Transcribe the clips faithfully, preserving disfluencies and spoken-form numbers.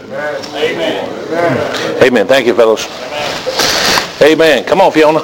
Amen. Amen. Thank you, fellows. Amen. Come on, Fiona.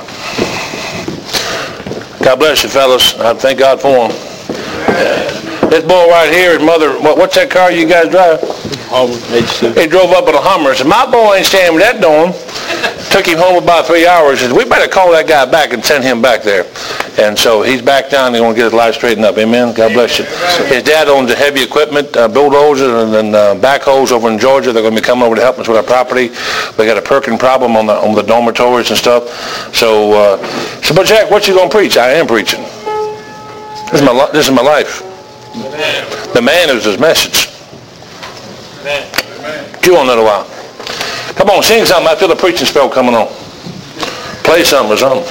God bless you, fellas. I thank God for them. This boy right here, his mother, what, what's that car you guys drive? Hummer, H two. He drove up in a Hummer. Said, my boy ain't standing with that dorm. Took him home about three hours. Said, we better call that guy back and send him back there. And so he's back down. He's going to get his life straightened up. Amen. God bless you. His dad owns the heavy equipment, uh, bulldozers and then uh, backhoes over in Georgia. They're going to be coming over to help us with our property. We got a perking problem on the on the dormitories and stuff. So, uh, so, but Jack, what you going to preach? I am preaching. This is my this is my life. The man is his message. Chew on that a while. Come on, sing something. I feel the preaching spell coming on. Play something or something.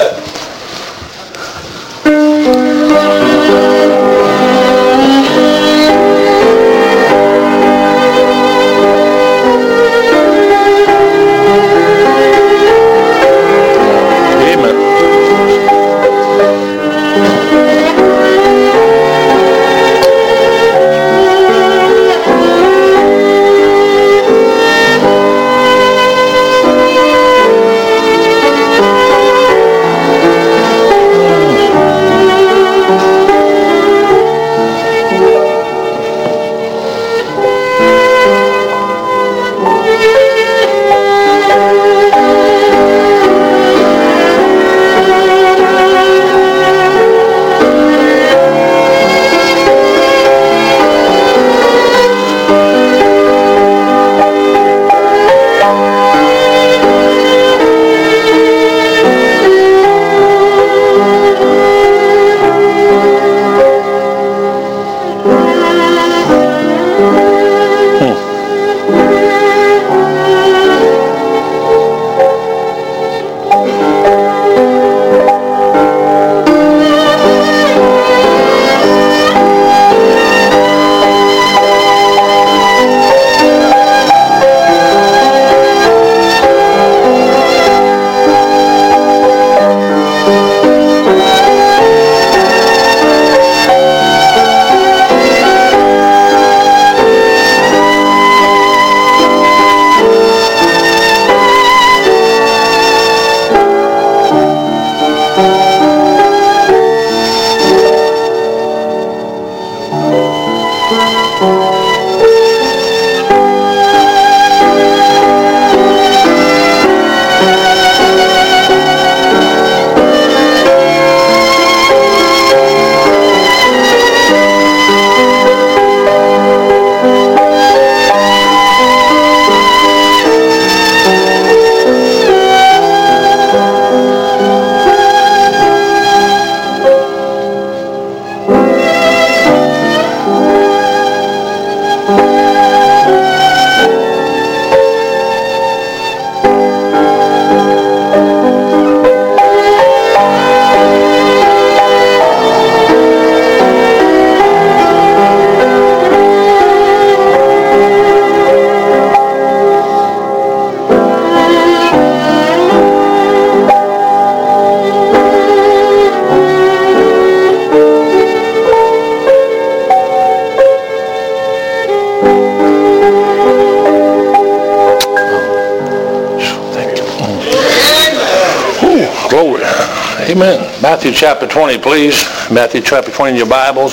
Amen. Matthew chapter twenty, please. Matthew chapter twenty in your Bibles.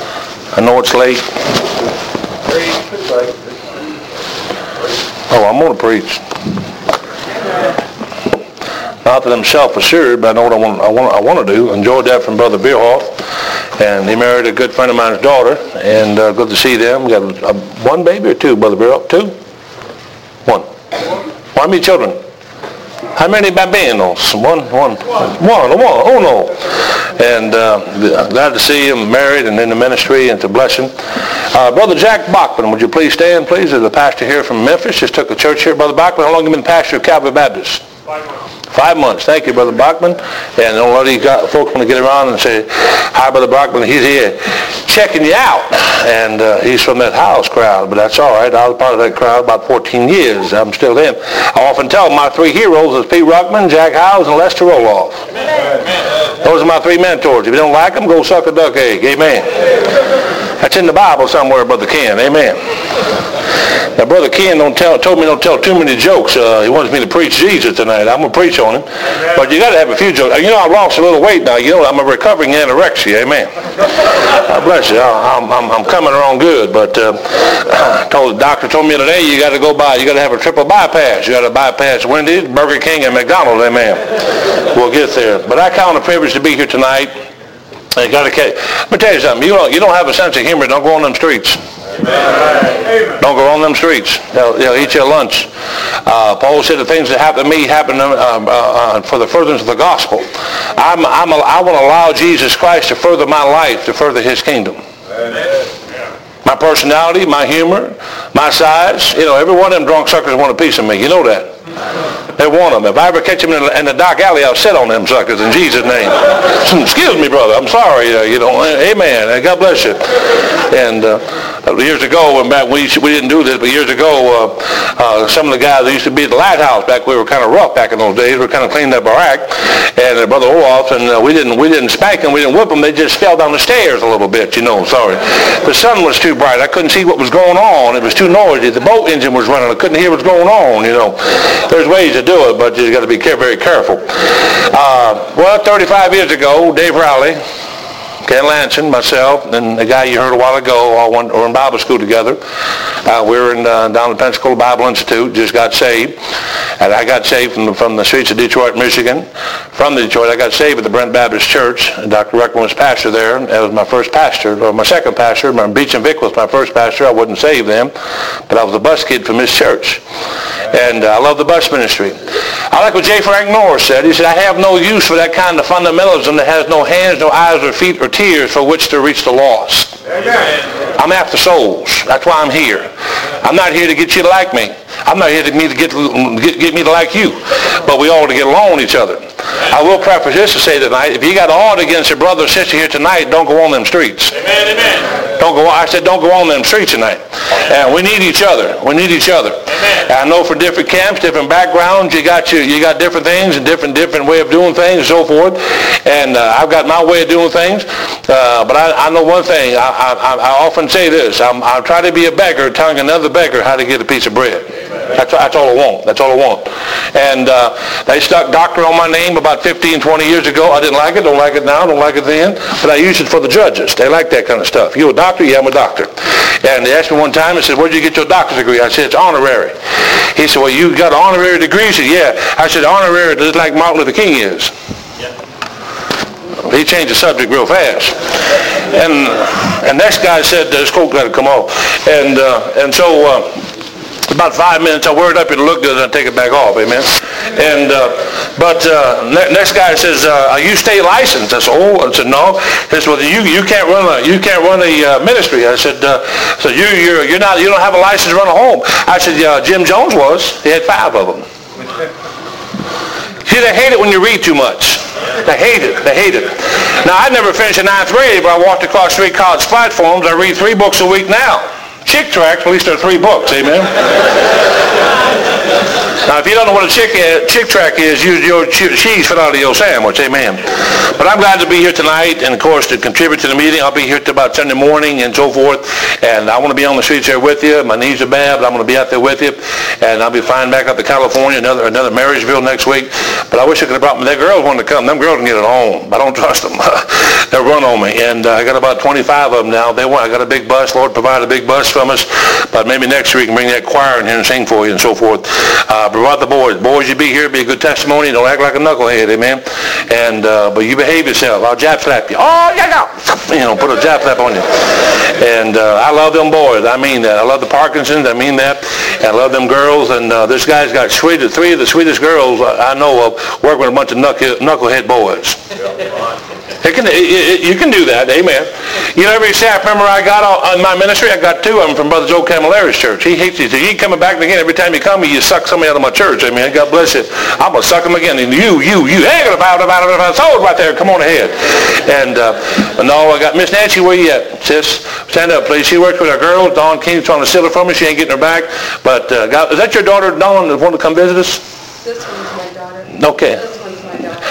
I know it's late. Oh, I'm going to preach. Not that I'm self-assured, but I know what I want, I want, I want to do. Enjoyed that from Brother Beerhoff. And he married a good friend of mine's daughter. And uh, good to see them. Got a, a, one baby or two, Brother Beerhoff? Two? One. How many children? How many bambinos? One, one, one, one, oh no. And uh, glad to see him married and in the ministry and to bless him. Uh, Brother Jack Bachman, would you please stand, please? There's a pastor here from Memphis. Just took a church here. Brother Bachman, how long have you been pastor of Calvary Baptist? Five months. Five months. Thank you, Brother Bachman. And don't let these folks want to get around and say, hi, Brother Bachman. He's here checking you out. And uh, he's from that House crowd, but that's all right. I was part of that crowd about fourteen years. I'm still in. I often tell my three heroes is Pete Ruckman, Jack Howes, and Lester Roloff. Amen. Those are my three mentors. If you don't like them, go suck a duck egg. Amen. That's in the Bible somewhere, Brother Ken. Amen. Now, Brother Ken don't tell, told me don't tell too many jokes. Uh, he wants me to preach Jesus tonight. I'm going to preach on him. But you got to have a few jokes. You know, I've lost a little weight now. You know, I'm a recovering anorexia. Amen. God bless you. I'm, I'm, I'm coming around good. But uh, told the doctor told me today you got to go by. You got to have a triple bypass. You got to bypass Wendy's, Burger King, and McDonald's. Amen. We'll get there. But I count a privilege to be here tonight. I got to. Let me tell you something. You don't. You don't have a sense of humor. Don't go on them streets. Amen. Don't go on them streets. They'll, they'll eat your lunch. Uh, Paul said the things that happen to me happen uh, uh, for the furtherance of the gospel. I'm, I'm a, I want to allow Jesus Christ to further my life, to further his kingdom. Amen. My personality, my humor, my size. You know, every one of them drunk suckers want a piece of me. You know that. They want them. If I ever catch them in the, in the dark alley, I'll sit on them suckers in Jesus' name. Excuse me, brother. I'm sorry. Uh, you know, amen. God bless you. And uh, years ago, when back we we didn't do this, but years ago, uh, uh, some of the guys that used to be at the lighthouse back, we were kind of rough back in those days. We were kind of cleaning up our act, and uh, Brother Olaf, and uh, we didn't we didn't spank them, we didn't whip them. They just fell down the stairs a little bit. You know, sorry. The sun was too bright. I couldn't see what was going on. It was too noisy. The boat engine was running. I couldn't hear what's going on. You know, there's ways to do it, but you got to be very careful. Uh, well, thirty-five years ago, Dave Rowley, Ken Lanson, myself, and the guy you heard a while ago, all went, were in Bible school together. Uh, we were in, uh, down at Pensacola Bible Institute, just got saved. And I got saved from the, from the streets of Detroit, Michigan. From Detroit, I got saved at the Brent Baptist Church. Doctor Reckman was pastor there. That was my first pastor, or my second pastor. My Beach and Vic was my first pastor. I wasn't saved then, but I was a bus kid from his church. And uh, I love the bus ministry. I like what J. Frank Norris said. He said, I have no use for that kind of fundamentalism that has no hands, no eyes, or feet, or tears for which to reach the lost. Amen. I'm after souls. That's why I'm here. I'm not here to get you to like me. I'm not here to me to get, get get me to like you, but we all to get along with each other. I will preface this to say tonight, if you got aught against your brother or sister here tonight, don't go on them streets. Amen, amen. Don't go. I said, don't go on them streets tonight. And we need each other. We need each other. Amen. I know for different camps, different backgrounds, you got you, you got different things and different different way of doing things and so forth. And uh, I've got my way of doing things. Uh, but I, I know one thing. I, I, I often say this. I'm, I try to be a beggar telling another beggar how to get a piece of bread. That's, that's all I want. That's all I want. And uh, they stuck doctor on my name about fifteen, twenty years ago. I didn't like it. Don't like it now. Don't like it then. But I use it for the judges. They like that kind of stuff. You a doctor? Yeah, I'm a doctor. And they asked me one time, they said, where'd you get your doctor's degree? I said, it's honorary. He said, well, you got an honorary degree? I said, yeah. I said, honorary just like Martin Luther King is. He changed the subject real fast. And and next guy said, this coat got to come off. And, uh, and so... Uh, about five minutes, I wear it up, it'll look good, and I take it back off, amen. And, uh, but uh, ne- next guy says, uh, are you state licensed? I said, oh, I said, no. He said, well, you, you can't run a, you can't run a uh, ministry. I said, uh, so you, you're, you're not, you don't have a license to run a home. I said, uh, Jim Jones was. He had five of them. See, they hate it when you read too much. They hate it. They hate it. Now, I never finished the ninth grade, but I walked across three college platforms. I read three books a week now. Chick tracts, at least there are three books, amen? Now, if you don't know what a chick, uh, chick tract is, use your cheese fit out of your sandwich, amen? But I'm glad to be here tonight, and of course, to contribute to the meeting. I'll be here till about Sunday morning and so forth, and I want to be on the streets there with you. My knees are bad, but I'm going to be out there with you, and I'll be flying back up to California, another another Marysville next week. But I wish I could have brought me. Their girls wanted to come. Them girls can get it home. I don't trust them. They'll run on me, and uh, I got about twenty-five of them now. They want. I got a big bus. Lord provided a big bus from us, but maybe next week we can bring that choir in here and sing for you and so forth. Uh, but about the boys, boys, you be here, be a good testimony. Don't act like a knucklehead, amen. And uh, but you behave yourself. I'll jab slap you. Oh, yeah, yeah. You know, put a jab slap on you. And uh, I love them boys. I mean that. I love the Parkinsons. I mean that. And I love them girls. And uh, this guy's got sweet, three of the sweetest girls I know of working with a bunch of knuckle, knucklehead boys. It can, it, it, you can do that, amen. You know, every staff member I got on my ministry, I got two of them from Brother Joe Camilleri's church. He hates it. He ain't coming back again. Every time you come, you suck somebody out of my church, amen. God bless you. I'm going to suck them again. And you, you, you, hey, about it, about it, about it. Souls right there. Come on ahead. And uh, no, I got Miss Nancy. Where you at, sis? Stand up, please. She works with our girls. Dawn King's trying to steal her from me. She ain't getting her back. But uh, God, is that your daughter, Dawn, that wanted to come visit us? This one's my daughter. Okay. This one's my daughter.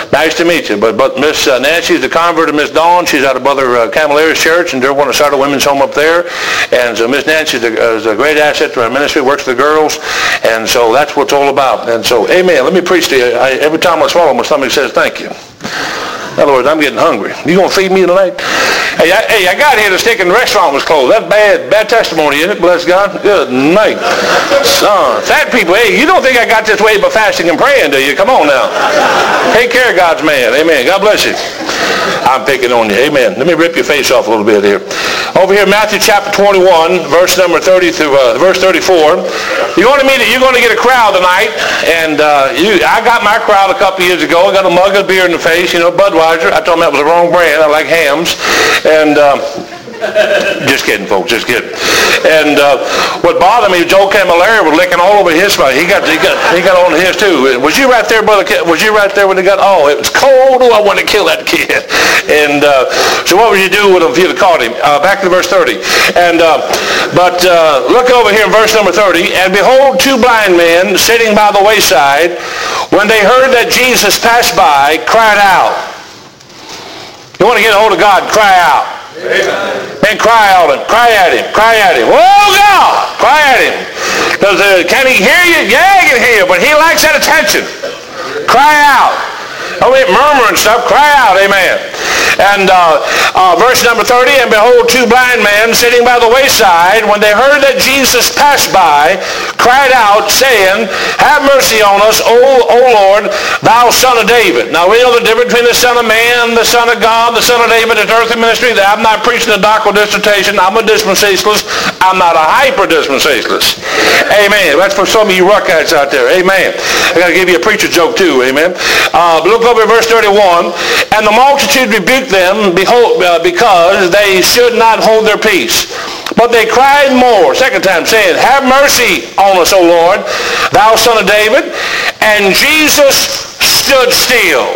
Nice to meet you. But, but Miss uh, Nancy's the convert of Miss Dawn. She's out of Brother uh, Camelaria's church, and they're going to start a women's home up there. And so Miss Nancy is a, is a great asset to our ministry, works with the girls, and so that's what it's all about. And so, amen. Let me preach to you. I, every time I swallow, my stomach says thank you. In other words, I'm getting hungry. You going to feed me tonight? Hey, I, hey, I got here to stick in the restaurant was closed. That's bad, bad testimony, isn't it? Bless God. Good night. Son, fat people, hey, you don't think I got this way by fasting and praying, do you? Come on now. Take care of God's man. Amen. God bless you. I'm picking on you. Amen. Let me rip your face off a little bit here. Over here, Matthew chapter twenty-one, verse number thirty through uh, verse thirty-four. You're going to meet it. You're going to get a crowd tonight, and uh, you, I got my crowd a couple years ago. I got a mug of beer in the face, you know, Budweiser. I told them that was the wrong brand. I like Hams, and. Uh, Just kidding, folks. Just kidding. And uh, what bothered me, Joe Camilleri was licking all over his spine. He got, he got, he got on his too. Was you right there, brother? Was you right there when they got? Oh, it was cold. Oh, I wanted to kill that kid. And uh, so, what would you do with him if you'd have caught him? Uh, back to verse thirty. And uh, but uh, look over here in verse number thirty. And behold, two blind men sitting by the wayside, when they heard that Jesus passed by, cried out. You want to get a hold of God? Cry out. Amen. And cry at him, cry at him, cry at him. Oh God, cry at him. Does, uh, can he hear you? Yeah, he can hear you, but he likes that attention. Cry out. Don't be murmuring stuff. Cry out. Amen. And uh, uh, verse number thirty, and behold, two blind men sitting by the wayside, when they heard that Jesus passed by, cried out, saying, have mercy on us, O, o Lord, thou son of David. Now we know the difference between the son of man, the son of God, the son of David, his earthly ministry. I'm not preaching a doctrinal dissertation. I'm a dispensationalist. I'm not a hyper-dispensationalist. Amen. That's for some of you ruckites out there. Amen. I got to give you a preacher joke too. Amen. Uh, look over at verse thirty-one. And the multitude rebuked them behold, uh, because they should not hold their peace. But they cried more, second time, saying, have mercy on us, O Lord, thou son of David. And Jesus stood still.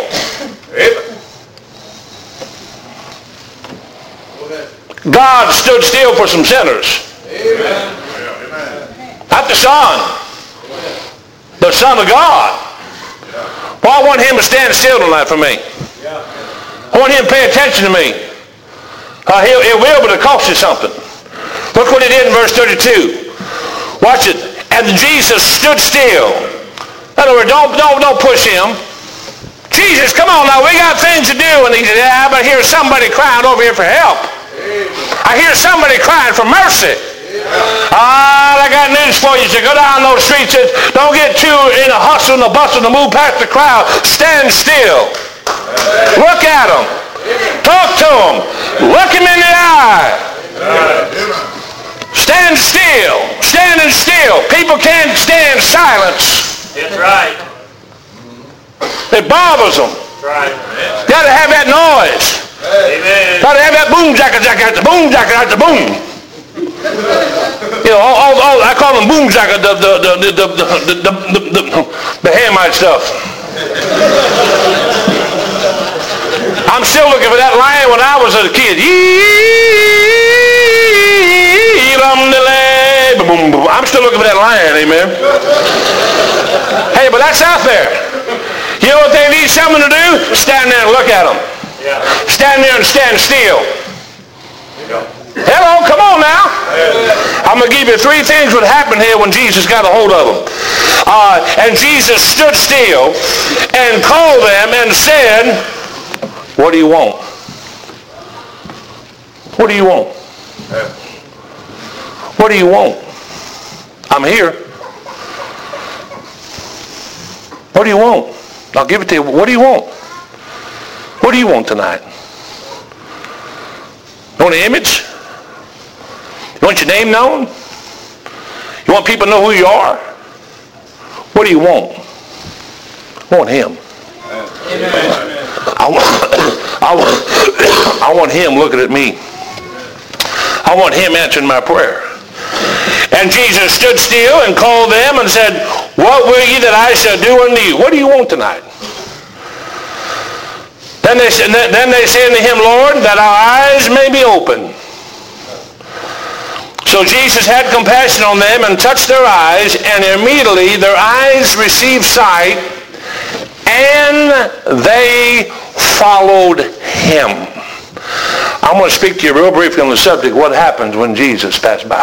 God stood still for some sinners. Amen. Not the Son. The Son of God. Well, I want him to stand still tonight for me. I want him to pay attention to me. Uh, he, it will, but it costs you something. Look what he did in verse thirty-two. Watch it. And Jesus stood still. In other words, don't, don't, don't push him. Jesus, come on now, we got things to do. And he said, yeah, but I hear somebody crying over here for help. I hear somebody crying for mercy. Ah, I got news for you. So go down those streets. Don't get too in a hustle and a bustle to move past the crowd. Stand still. Look at them. Talk to them. Look him in the eye. Stand still. Standing still. People can't stand silence. That's right. It bothers them. That's right. Got to have that noise. Amen. Got to have that boom jacket jacket the boom jacket at the boom. You know, all, all, all, I call them boom jacket, the the the the the the, the, the, the, the Hamite stuff. I'm still looking for that line when I was a kid. I'm still looking for that line, amen. Hey, but that's out there. You know what they need someone to do? Stand there and look at them. Yeah. Stand there and stand still. Hello, come on now. I'm going to give you three things that happened here when Jesus got a hold of them. Uh, and Jesus stood still and called them and said, what do you want? What do you want? What do you want? I'm here. What do you want? I'll give it to you. What do you want? What do you want tonight? You want an image? You want your name known? You want people to know who you are? What do you want? I want him. Amen. I want, I want, I want him looking at me. I want him answering my prayer. And Jesus stood still and called them and said, what will ye that I shall do unto you? What do you want tonight? Then they, then they said unto him, Lord, that our eyes may be open. So Jesus had compassion on them and touched their eyes, and immediately their eyes received sight, and they followed him. I'm going to speak to you real briefly on the subject, what happens when Jesus passed by.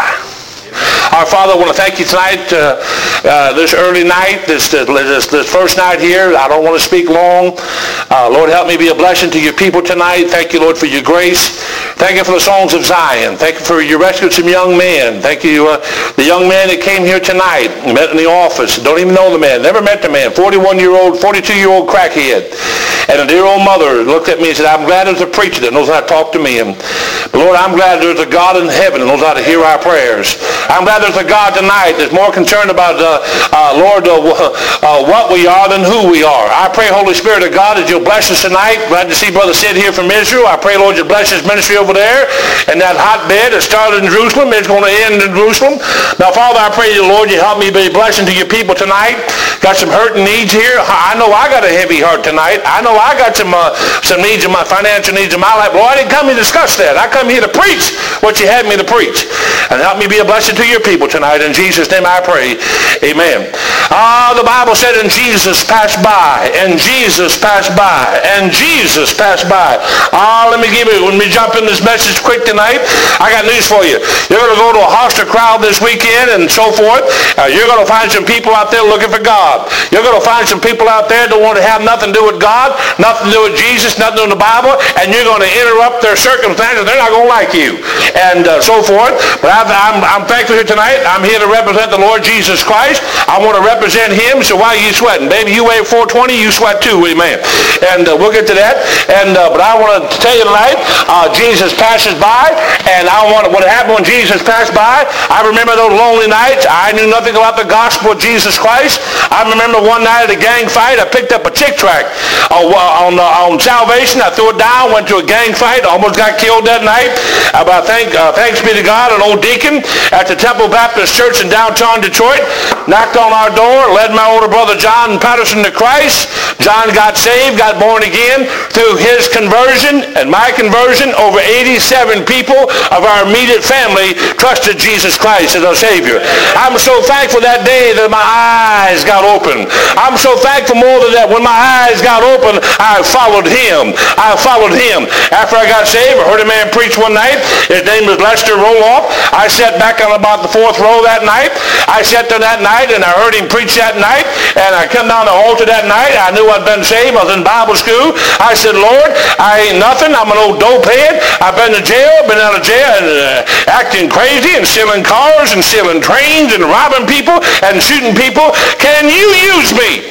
Our Father, I want to thank you tonight, uh, uh, this early night, this, this this first night here. I don't want to speak long. Uh, Lord, help me be a blessing to your people tonight. Thank you, Lord, for your grace. Thank you for the songs of Zion. Thank you for your rescue of some young men. Thank you, uh, the young man that came here tonight, met in the office. Don't even know the man. Never met the man. forty-one-year-old, forty-two-year-old crackhead. And a dear old mother looked at me and said, I'm glad there's a preacher that knows how to talk to me. And, Lord, I'm glad there's a God in heaven that knows how to hear our prayers. I'm glad there's a God tonight that's more concerned about, uh, uh, Lord, uh, uh, what we are than who we are. I pray, Holy Spirit of God, that you'll bless us tonight. Glad to see Brother Sid here from Israel. I pray, Lord, you'll bless his ministry over there. And that hotbed that started in Jerusalem is going to end in Jerusalem. Now, Father, I pray you, Lord, you help me be a blessing to your people tonight. Got some hurt and needs here. I know I got a heavy heart tonight. I know I got some uh, some needs in my financial needs in my life. Lord, I didn't come here to discuss that. I come here to preach what you had me to preach. And help me be a blessing to your people tonight. In Jesus' name I pray. Amen. Ah, uh, the Bible said, and Jesus passed by, and Jesus passed by, and Jesus passed by. Ah, uh, let me give you, when we jump in this message quick tonight, I got news for you. You're going to go to a hostile crowd this weekend and so forth. Uh, you're going to find some people out there looking for God. You're going to find some people out there that want to have nothing to do with God, nothing to do with Jesus, nothing to do with the Bible, and you're going to interrupt their circumstances. They're not going to like you, and uh, so forth. But I've, I'm, I'm thankful here tonight. I'm here to represent the Lord Jesus Christ. I want to represent him, so why are you sweating? Baby, you weigh four twenty, you sweat too, amen. And uh, we'll get to that. And uh, But I want to tell you tonight, uh, Jesus passes by, and I want what happened when Jesus passed by. I remember those lonely nights. I knew nothing about the gospel of Jesus Christ. I remember one night at a gang fight, I picked up a chick tract uh, on, uh, on salvation. I threw it down, went to a gang fight, almost got killed that night. Uh, but thank, uh, thanks be to God, an old deacon at the Temple Baptist Church in downtown Detroit knocked on our door, led my older brother John Patterson to Christ. John got saved, got born again through his conversion and my conversion. Over eighty-seven people of our immediate family trusted Jesus Christ as our Savior. I'm so thankful that day that my eyes got open. I'm so thankful more than that. When my eyes got open, I followed him. I followed him. After I got saved, I heard a man preach one night. His name was Lester Roloff. I sat back on about the fourth row that night. I sat there that night and I heard him preach that night. And I come down the altar that night. I knew I'd been saved. I was in Bible school. I said, Lord, I ain't nothing. I'm an old dopehead. I've been to jail, been out of jail, and uh, acting crazy and stealing cars and stealing trains and robbing people and shooting people. Can you use me?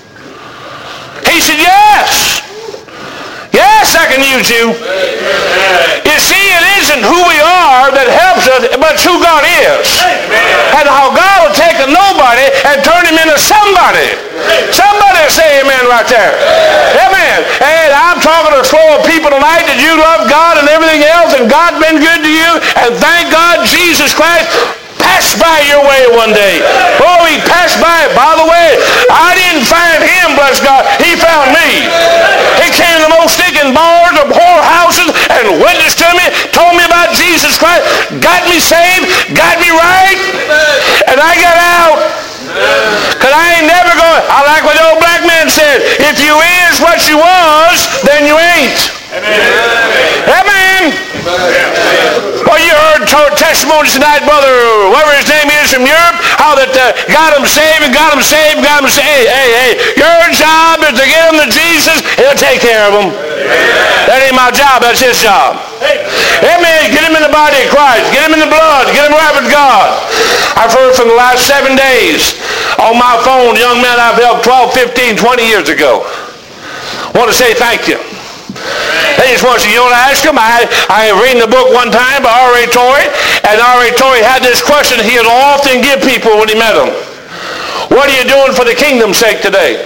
He said, yes. Yes, I can use you. You see, it isn't who we are that helps us, but it's who God is. And how God will take a nobody and turn him into somebody. Somebody say amen right there. Amen. And I'm talking to a flow of people tonight that you love God and everything else, and God's been good to you, and thank God Jesus Christ passed by your way one day. Oh, he passed by. By the way, I didn't find him, bless God. He found me. He came to the most stinking bars of whorehouses and witnessed to me, told me about Jesus Christ, got me saved, got me right, and I got out. Because I ain't never going, I like what the old black man said, if you is what you was, then you ain't. Amen. Amen. Well, you heard testimonies tonight, brother, whoever his name is from Europe, how that uh, got him saved and got him saved, got him saved. Hey, hey, hey, your job is to get him to Jesus. He'll take care of him. Amen. That ain't my job. That's his job. Amen. Get him in the body of Christ. Get him in the blood. Get him right with God. I've heard from the last seven days on my phone, young men I've helped twelve, fifteen, twenty years ago. I want to say thank you. They just want to, you know what I asked him? I, I read the book one time by R A Torrey, and R A Torrey had this question he would often give people when he met them. What are you doing for the kingdom's sake today?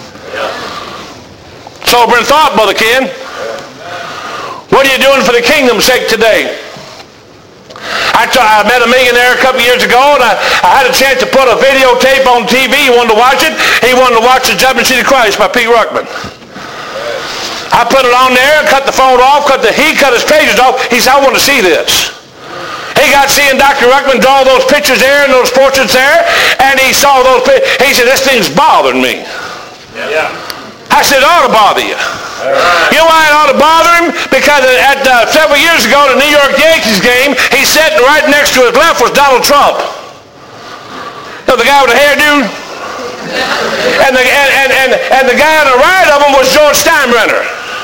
Sobering thought, Brother Ken. What are you doing for the kingdom's sake today? I, t- I met a millionaire a couple years ago, and I, I had a chance to put a videotape on T V. He wanted to watch it. He wanted to watch The Judgment Seat of Christ by Pete Ruckman. I put it on there, cut the phone off, cut the, he cut his pages off. He said, I want to see this. He got seeing Doctor Ruckman draw those pictures there and those portraits there, and he saw those pictures. He said, this thing's bothering me. Yeah. I said, it ought to bother you. You know why it ought to bother him? Because at uh, several years ago at the New York Yankees game, he's sitting right next to his left was Donald Trump. You know, the guy with the hairdo? And the, and, and, and, and the guy on the right of him was George Steinbrenner.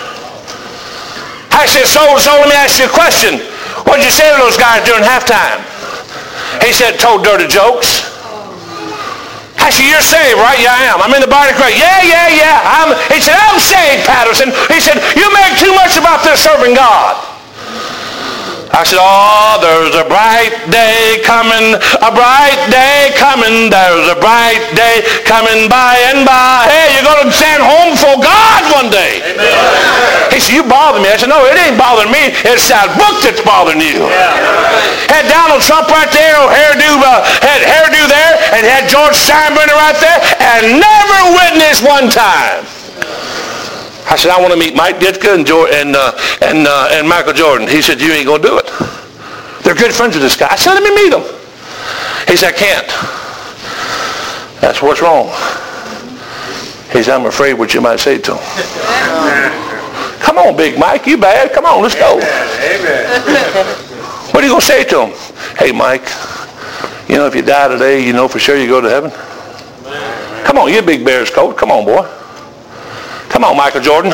I said, so, so let me ask you a question. What did you say to those guys during halftime? He said, told dirty jokes. I said, you're saved, right? Yeah, I am. I'm in the body of Christ. Yeah, yeah, yeah. I'm, he said, I'm saved, Patterson. He said, you make too much about this serving God. I said, oh, there's a bright day coming, a bright day coming, there's a bright day coming by and by. Hey, you're going to stand home before God one day. Amen. He said, you bother me. I said, no, it ain't bothering me. It's that book that's bothering you. Yeah. Had Donald Trump right there, hairdo, uh, had hairdo there, and had George Steinbrenner right there, and never witnessed one time. I said, I want to meet Mike Ditka and, George, and, uh, and, uh, and Michael Jordan. He said, you ain't going to do it. They're good friends with this guy. I said, let me meet him. He said, I can't. That's what's wrong. He said, I'm afraid what you might say to him. Come on, Big Mike. You bad. Come on, let's go. Amen. What are you going to say to him? Hey, Mike, you know, if you die today, you know for sure you go to heaven? Come on, you're a big Bears coach. Come on, boy. Come on, Michael Jordan.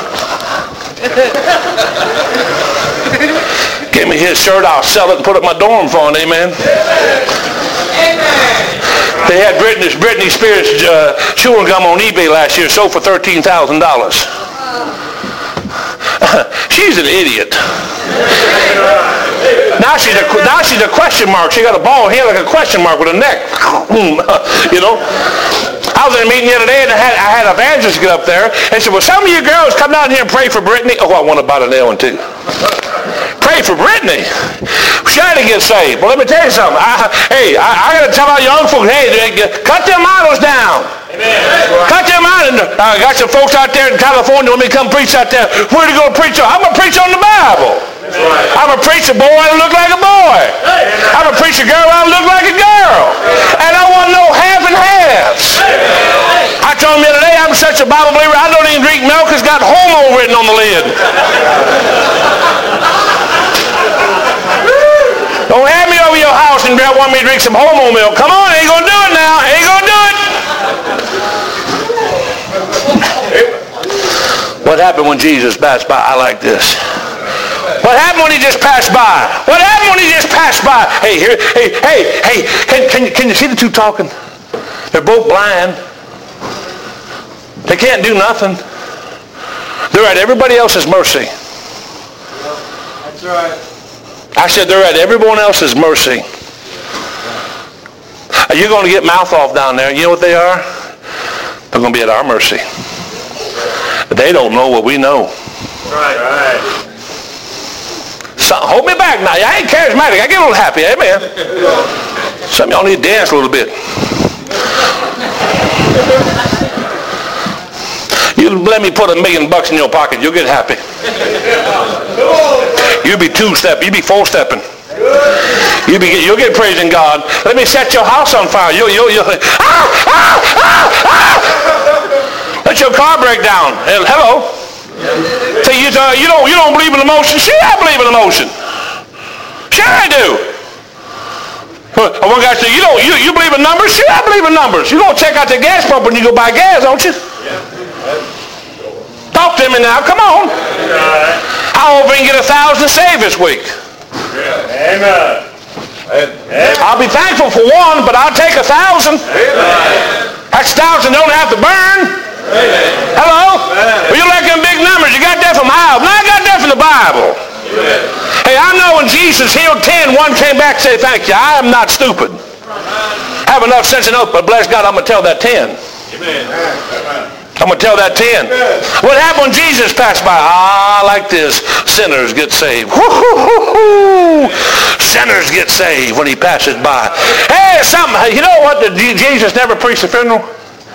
Give me his shirt, I'll sell it and put it in my dorm fund, amen. They had Britney, Britney Spears uh, chewing gum on eBay last year, sold for thirteen thousand dollars. She's an idiot. Now she's, a, now she's a question mark. She got a bald head like a question mark with a neck. You know? I was in a meeting the other day, and I had, I had evangelists get up there and said, well, some of you girls come down here and pray for Britney. Oh, I want to buy the nail one too. Pray for Britney. She had to get saved. Well, let me tell you something. I, hey, I, I got to tell our young folks, hey, cut their models down. Amen. Cut them out. And I uh, got some folks out there in California want me to come preach out there. Where are you going to preach on? I'm going to preach on the Bible. Right. I'm a preacher boy that look like a boy. I'm a preacher girl that look like a girl. And I want no half and halves. I told him the other day, I'm such a Bible believer, I don't even drink milk. It's got homo written on the lid. Don't have me over your house and want me to drink some homo milk. Come on, ain't going to do it now. Ain't going to do it. What happened when Jesus passed by? I like this. What happened when he just passed by? What happened when he just passed by? Hey, here, hey, hey, hey, can, can, can you see the two talking? They're both blind. They can't do nothing. They're at everybody else's mercy. That's right. I said they're at everyone else's mercy. Are you going to get mouth off down there? You know what they are? They're going to be at our mercy. They don't know what we know. Right, right. So, hold me back now. I ain't charismatic. I get a little happy. Amen. Some of y'all need to dance a little bit. You let me put a million bucks in your pocket. You'll get happy. You'll be two-stepping. You'll be four-stepping. You'll, be, you'll get praising God. Let me set your house on fire. You'll, you'll, you'll, ah, ah, ah, ah. Let your car break down. Hello. Say, you, uh, you, don't, you don't believe in emotion? Sure, I believe in emotion. Sure, I do. One guy said, you, don't, you, you believe in numbers? Sure, I believe in numbers. You don't check out the gas pump when you go buy gas, don't you? Talk to me now. Come on. How often you get a thousand saved this week? Amen. I'll be thankful for one, but I'll take a thousand. That's a thousand don't have to burn. Amen. Hello? Amen. Well, you like them big numbers. You got that from Bible. No, I got that from the Bible. Amen. Hey, I know when Jesus healed ten, one came back and said, thank you. I am not stupid. I have enough sense to know, but bless God, I'm going to tell that ten. Amen. I'm going to tell that ten. Amen. What happened when Jesus passed by? Ah, like this. Sinners get saved. Woo-hoo-hoo-hoo. Sinners get saved when he passes by. Hey, something. You know what? Did Jesus never preach the funeral?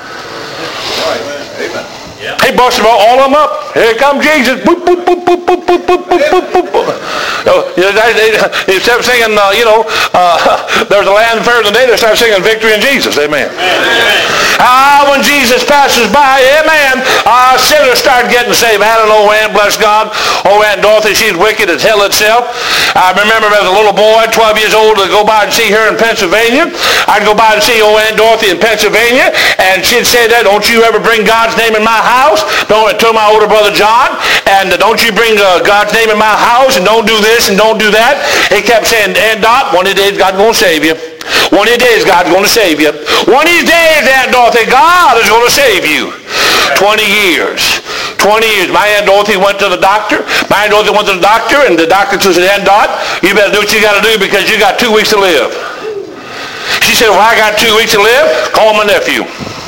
Amen. Yeah. He busted all of them up. Here comes Jesus. Boop, boop, boop, boop, boop, boop, boop, boop, boop, boop. They started singing, uh, you know, uh, there's a land fairer than day. They started singing victory in Jesus. Amen. Amen. Ah, when Jesus passes by, amen, uh, sinners start getting saved. I had an old aunt, bless God. Old Aunt Dorothy, she's wicked as hell itself. I remember as a little boy, twelve years old, to go by and see her in Pennsylvania. I'd go by and see old Aunt Dorothy in Pennsylvania, and she'd say that, don't you ever bring God's name in my house. Don't, to my older brother John, and uh, don't you bring uh, God's name in my house, and don't do this, and don't do that. He kept saying, Aunt Dot, one of these days God's going to save you. One of these days God's going to save you. One of these days, Aunt Dorothy, God is going to save you. Twenty years. Twenty years. My Aunt Dorothy went to the doctor. My Aunt Dorothy went to the doctor, and the doctor said, Aunt Dot, you better do what you got to do because you got two weeks to live. She said, well, I got two weeks to live. Call my nephew.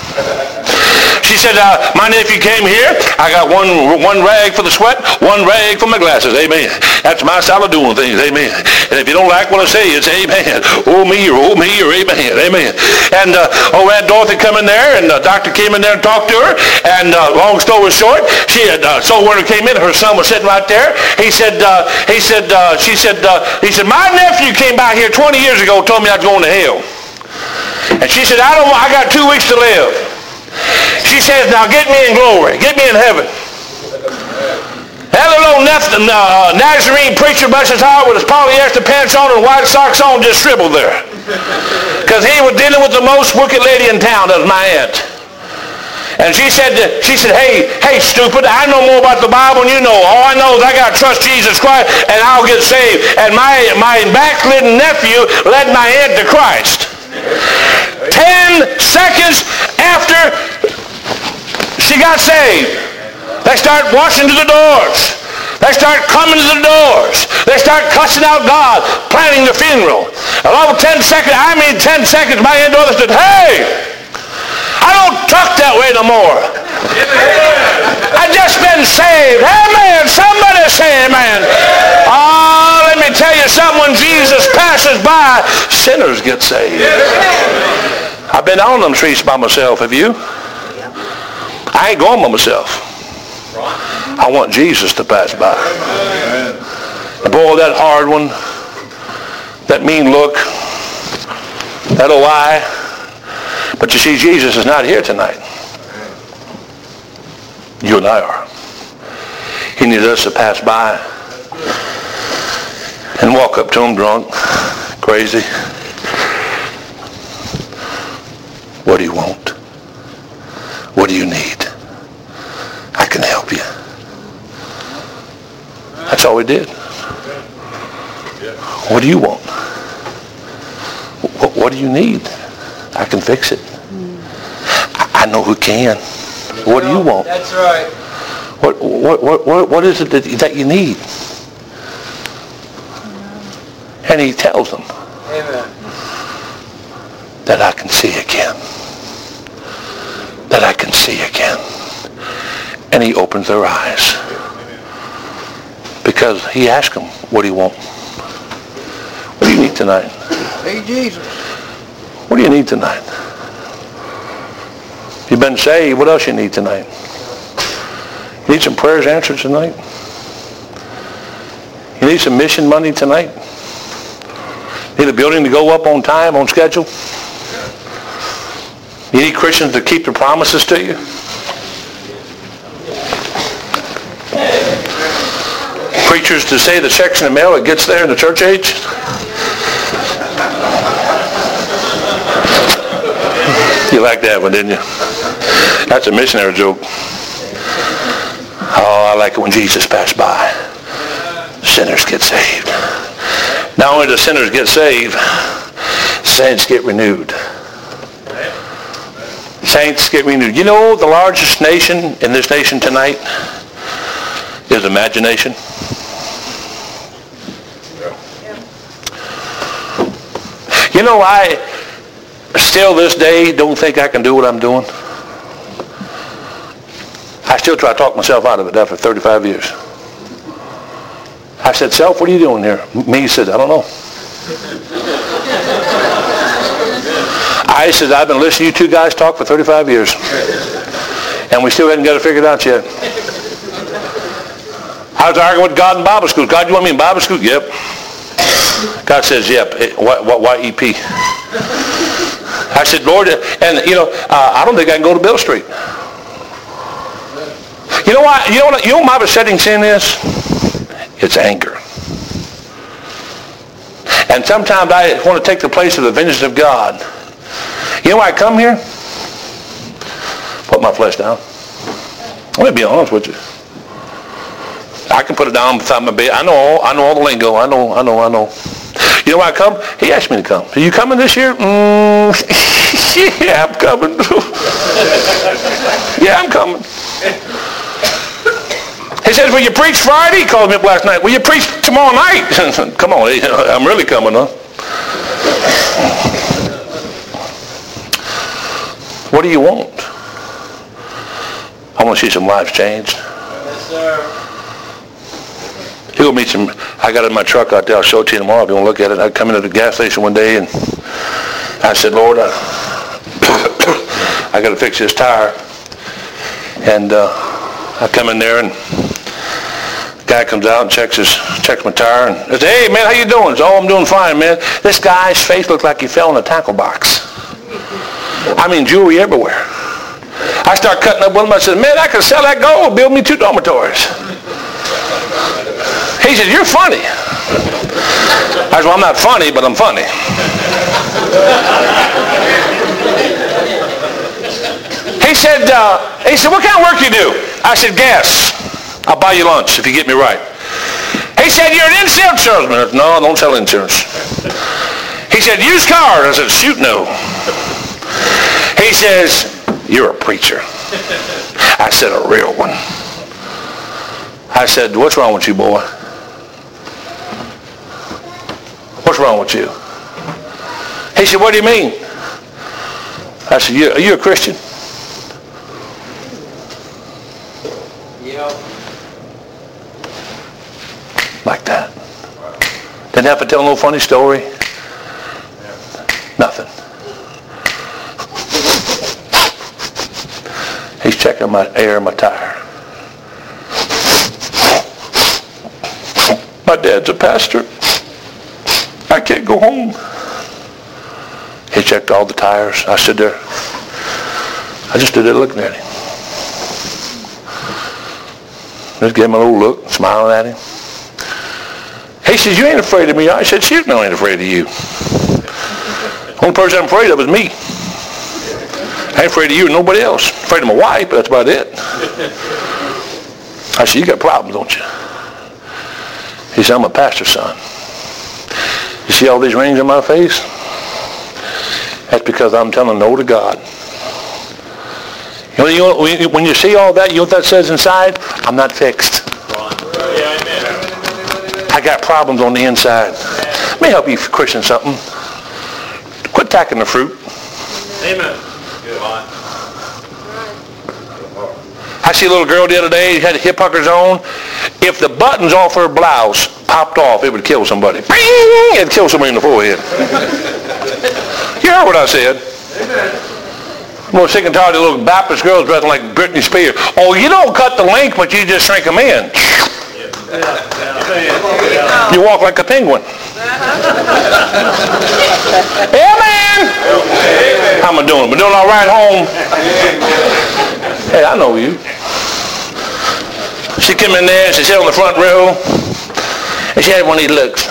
She said, uh, my nephew came here. I got one one rag for the sweat, one rag for my glasses. Amen. That's my style of doing things. Amen. And if you don't like what I say, it's amen. Oh me or oh me or amen. Amen. And uh, oh, Aunt Dorothy come in there, and the doctor came in there and talked to her. And uh, long story short, she had, uh, so when her came in, her son was sitting right there. He said, uh, he said, uh, she said, uh, he said, my nephew came by here twenty years ago, told me I was going to hell. And she said, I don't want, I got two weeks to live. She says, now get me in glory. Get me in heaven. That little old uh, Nazarene preacher, bless his heart, with his polyester pants on and white socks on, just shriveled there. Because he was dealing with the most wicked lady in town. That was my aunt. And she said, she said, hey, hey, stupid, I know more about the Bible than you know. All I know is I got to trust Jesus Christ and I'll get saved. And my, my backslidden nephew led my aunt to Christ. Ten seconds after she got saved, they start washing to the doors. They start coming to the doors. They start cussing out God, planning the funeral. And over ten seconds, I mean ten seconds, my Aunt Dorothy said, hey, I don't talk that way no more. I just been saved. Amen. Somebody say amen. Oh, let me tell you something. When Jesus passes by, sinners get saved. I've been on them streets by myself. Have you? I ain't going by myself. I want Jesus to pass by. And boy, that hard one, that mean look, that old eye. But you see, Jesus is not here tonight. You and I are. He needs us to pass by and walk up to him drunk, crazy. What do you want? What do you need? I can help you. That's all we did. What do you want? What, what do you need? I can fix it. I, I know who can. What do you want? That's right. What what what what, what is it that, that you need? And he tells them, Amen, that I can see again. That I can see again. And he opens their eyes. Because he asked them, what do you want? What do you need tonight? hey Jesus. What do you need tonight? You've been saved. What else you need tonight? You need some prayers answered tonight? You need some mission money tonight? Need a building to go up on time, on schedule? You need Christians to keep their promises to you? Preachers to say the checks in the mail, it gets there in the church age? You like that one, didn't you? That's a missionary joke. Oh, I like it when Jesus passed by. Sinners get saved. Not only do sinners get saved, saints get renewed. Saints get renewed. You know the largest nation in this nation tonight is imagination. You know, I still this day don't think I can do what I'm doing. I still try to talk myself out of it after thirty-five years. I said, self, what are you doing here? Me said, I don't know. I said, I've been listening to you two guys talk for thirty-five years. And we still haven't got it figured out yet. I was arguing with God in Bible school. God, you want me in Bible school? Yep. God says, yep. What, what, Y E P? I said, Lord, and you know, uh, I don't think I can go to Bill Street. You know why? You know what? You know what my besetting sin is? It's anger. And sometimes I want to take the place of the vengeance of God. You know why I come here? Put my flesh down. Let me be honest with you. I can put it down beside my bed. I know all, I know all the lingo. I know, I know, I know. You know why I come? He asked me to come. Are you coming this year? Mm, yeah, I'm coming. yeah, I'm coming. He says, will you preach Friday? He called me up last night. Will you preach tomorrow night? Come on, I'm really coming, huh? What do you want? I want to see some lives changed. Yes, sir. He'll meet some. I got it in my truck out there. I'll show it to you tomorrow if you want to look at it. I come into the gas station one day and I said, Lord, I, I got to fix this tire. And uh, I come in there and the guy comes out and checks his checks my tire and I said, hey man, how you doing? He said, oh, I'm doing fine, man. This guy's face looked like he fell in a tackle box. I mean, jewelry everywhere. I start cutting up with him. I said, man, I could sell that gold, build me two dormitories. He said, you're funny. I said, well, I'm not funny, but I'm funny. He said, uh, he said, what kind of work you do? I said, gas. I'll buy you lunch if you get me right. He said, you're an insurance salesman. I said, no, I don't sell insurance. He said, used cars. I said, shoot, no. He says, you're a preacher. I said, a real one. I said, what's wrong with you, boy? What's wrong with you? He said, what do you mean? I said, you, are you a Christian? Yeah. Like that. Didn't have to tell no funny story. Nothing. He's checking my air in my tire. My dad's a pastor. I can't go home. He checked all the tires. I stood there. I just stood there looking at him. Just gave him a little look, smiling at him. He says, you ain't afraid of me. I said, shoot, no, I ain't afraid of you. Only person I'm afraid of is me. I ain't afraid of you and nobody else. I'm afraid of my wife, but that's about it. I said, you got problems, don't you? He said, I'm a pastor's son. You see all these rings on my face? That's because I'm telling no to God. You know, you know, when you see all that, you know what that says inside? I'm not fixed. I got problems on the inside. Let me help you, Christian, something. Quit tacking the fruit. Amen. I see a little girl the other day, had hip huckers on. If the buttons off her blouse popped off, it would kill somebody. It'd kill somebody in the forehead. You heard what I said. I'm more sick and tired of little Baptist girls dressing like Britney Spears. Oh, you don't cut the length, but you just shrink them in. You walk like a penguin. Yeah, man. How am I doing? Am I doing all right home? Hey, I know you. She came in there and she sat on the front row and she had one of these looks.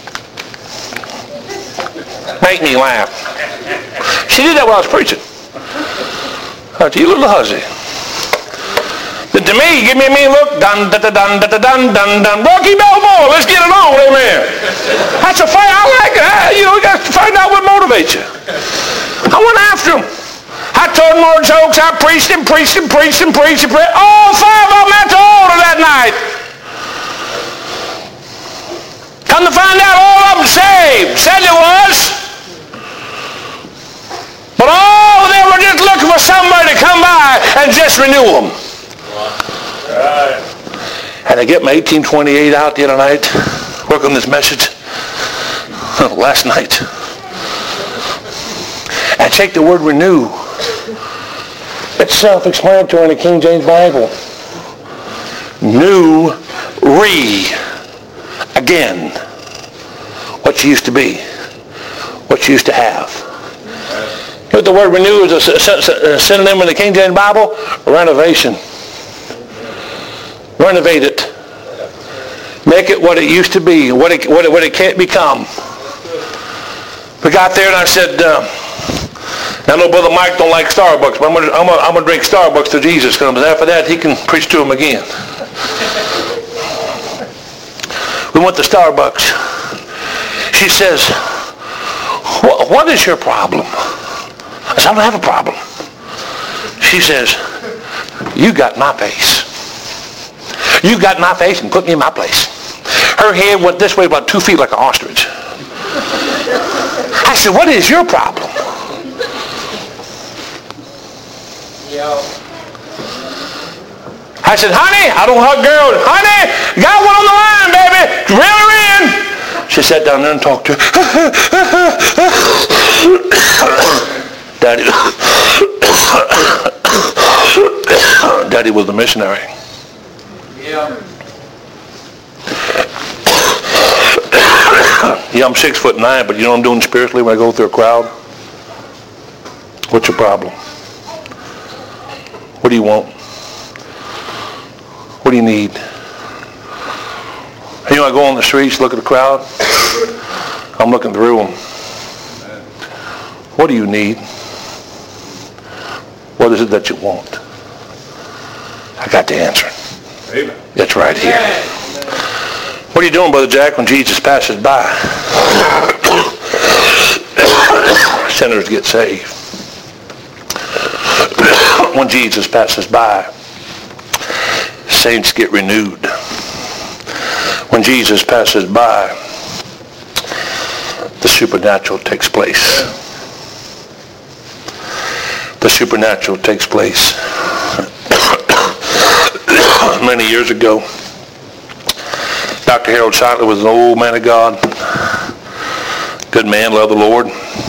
Make me laugh. She did that while I was preaching. I said, you little hussy. Then to me, give me a mean look. Dun, dun, dun, dun, dun, dun, dun, dun. Rocky Balboa, let's get it on, amen. That's a fight. I like it. I, you know, you got to find out what motivates you. I went after him. I told more jokes. I preached and preached and preached and preached and preached. All five of them at the altar that night. Come to find out, all of them saved. Said it was. But all of them were just looking for somebody to come by and just renew them. Right. And I get my eighteen twenty-eight out the other night, work on this message last night. I take the word renew. It's self-explanatory in the King James Bible. New, re, again. What you used to be. What you used to have. But the word renew is a synonym in the King James Bible. Renovation. Renovate it. Make it what it used to be, what it, what it, what it can't become. We got there and I said, uh, I know Brother Mike don't like Starbucks, but I'm going to I'm gonna, I'm gonna drink Starbucks till Jesus comes. And after that, he can preach to him again. We went to Starbucks. She says, what, what is your problem? I said, I don't have a problem. She says, you got my face. You got my face and put me in my place. Her head went this way about two feet like an ostrich. I said, what is your problem? I said, honey, I don't hug girls. Honey, got one on the line, baby. Reel her in. She sat down there and talked to her. Daddy, Daddy was the missionary. Yeah. Yeah, I'm six foot nine, but you know what I'm doing spiritually when I go through a crowd? What's your problem? What do you want? What do you need? You know, I go on the streets, look at the crowd. I'm looking through them. What do you need? What is it that you want? I got the answer. Amen. It's right here. What are you doing, Brother Jack, when Jesus passes by? Sinners get saved. When Jesus passes by, saints get renewed. When Jesus passes by, the supernatural takes place. The supernatural takes place. Many years ago, Doctor Harold Shotler was an old man of God. Good man, loved the Lord.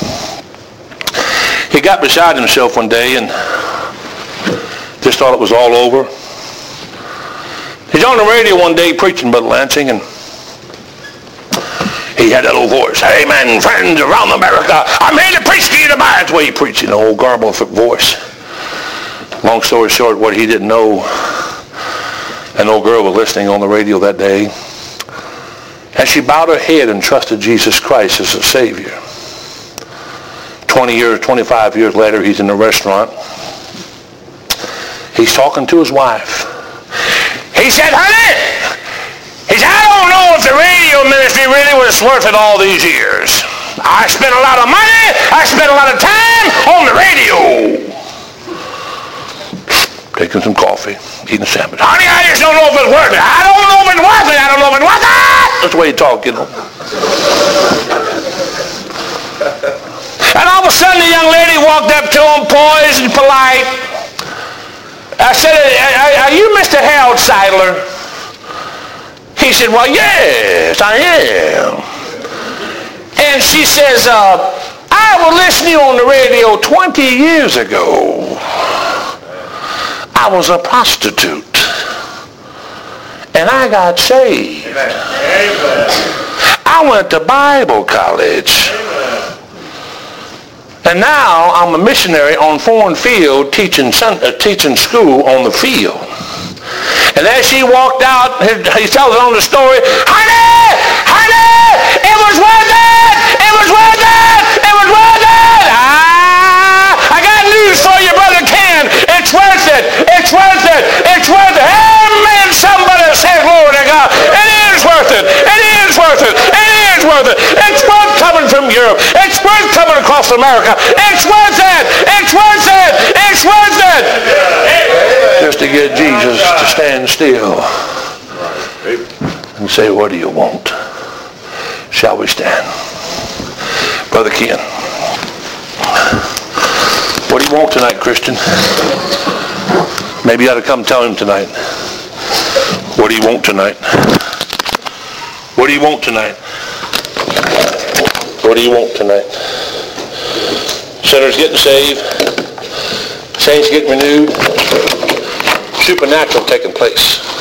He got beside himself one day and just thought it was all over. He's on the radio one day preaching, Brother Lansing, and he had that old voice. Amen, friends around America. I'm here to preach to you tonight. That's the way he preached in an old garbled voice. Long story short, what he didn't know, an old girl was listening on the radio that day, and she bowed her head and trusted Jesus Christ as a Savior. twenty years, twenty-five years later, he's in a restaurant. He's talking to his wife. He said, honey, he said, I don't know if the radio ministry really was worth it all these years. I spent a lot of money. I spent a lot of time on the radio. Taking some coffee, eating a sandwich. Honey, I just don't know if it's worth it. I don't know if it's worth it. I don't know if it's worth it. That's the way you talk, you know. And all of a sudden, the young lady walked up to him, poised and polite. I said, are you Mister Harold Seidler? He said, well, yes, I am. And she says, uh, I was listening on the radio twenty years ago. I was a prostitute. And I got saved. Amen. I went to Bible college. Amen. And now I'm a missionary on foreign field teaching, uh, teaching school on the field. And as she walked out, he tells it on the story, honey, honey, it was worth it, it was worth it, it was worth it. Ah, I got news for you, Brother Ken. It's worth it, it's worth it, it's worth it. Amen. Somebody say glory to God. It is worth it, it is worth it, it is worth it. It's worth coming from Europe. It's worth coming across America. It's worth it, it's worth it, it's worth it. Just to get Jesus to stand still and say, what do you want? Shall we stand? Brother Ken, what do you want tonight, Christian? Maybe you ought to come tell him tonight. What do you want tonight? What do you want tonight? What do you want tonight? Sinners getting saved. Saints getting renewed. Supernatural taking place.